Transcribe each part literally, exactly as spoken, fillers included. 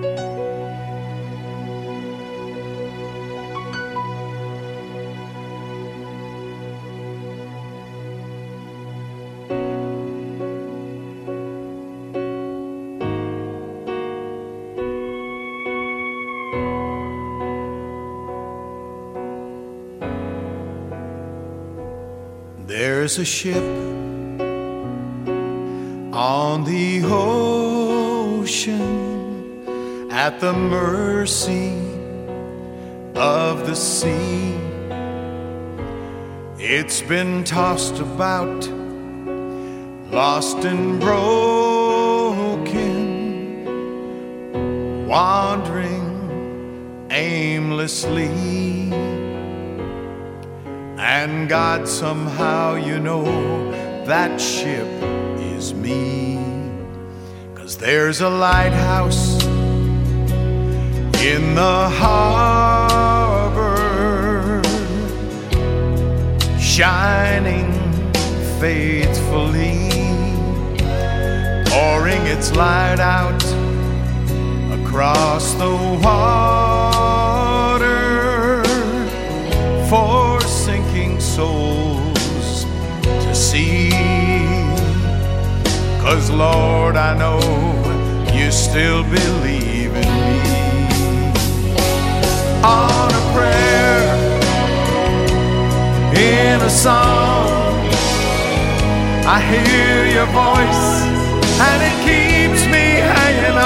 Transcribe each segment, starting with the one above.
There's a ship on the ocean at the mercy of the sea. It's been tossed about, lost and broken, wandering aimlessly. And God, somehow, you know, that ship is me. 'Cause there's a lighthouse in the harbor, shining faithfully, pouring its light out across the water for sinking souls to see. 'Cause Lord, I know you still believe in me. On a prayer, in a song, I hear your voice and it keeps me hanging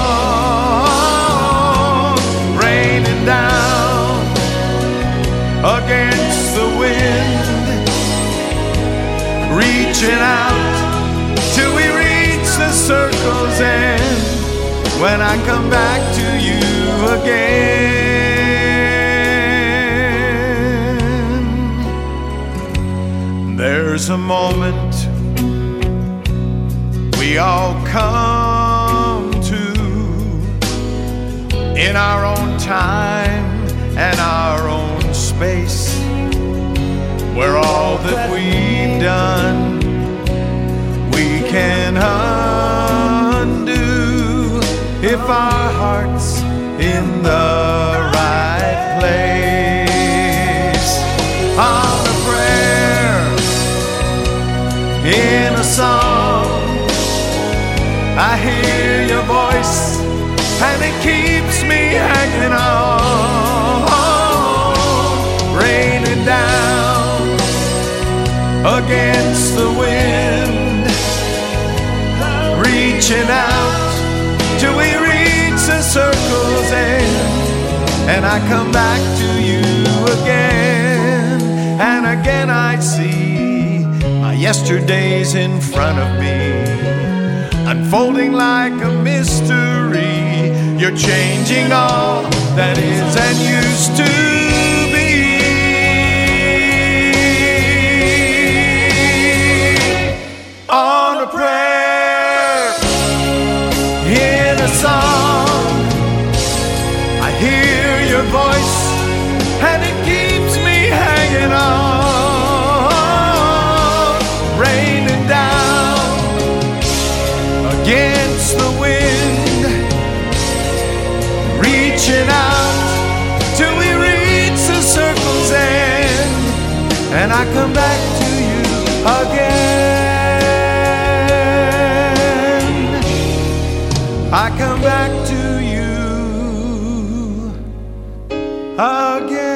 on, raining down against the wind, reaching out till we reach the circle's end. When I come back to you again, there's a moment we all come to in our own time and our own space, where all that we've done we can undo if our heart's in the right place. On a prayer, in a song, I hear your voice and it keeps me hanging on, raining down against the wind, reaching out till we reach the circle's end. And I come back to you again, and again I see my yesterdays in front of me, unfolding like a mystery. You're changing all that is and used to be. On a prayer, in a song, I hear your voice and it keeps me hanging on, raining down against the wind, reaching out till we reach the circle's end. And I come back to you again, I come back to you again.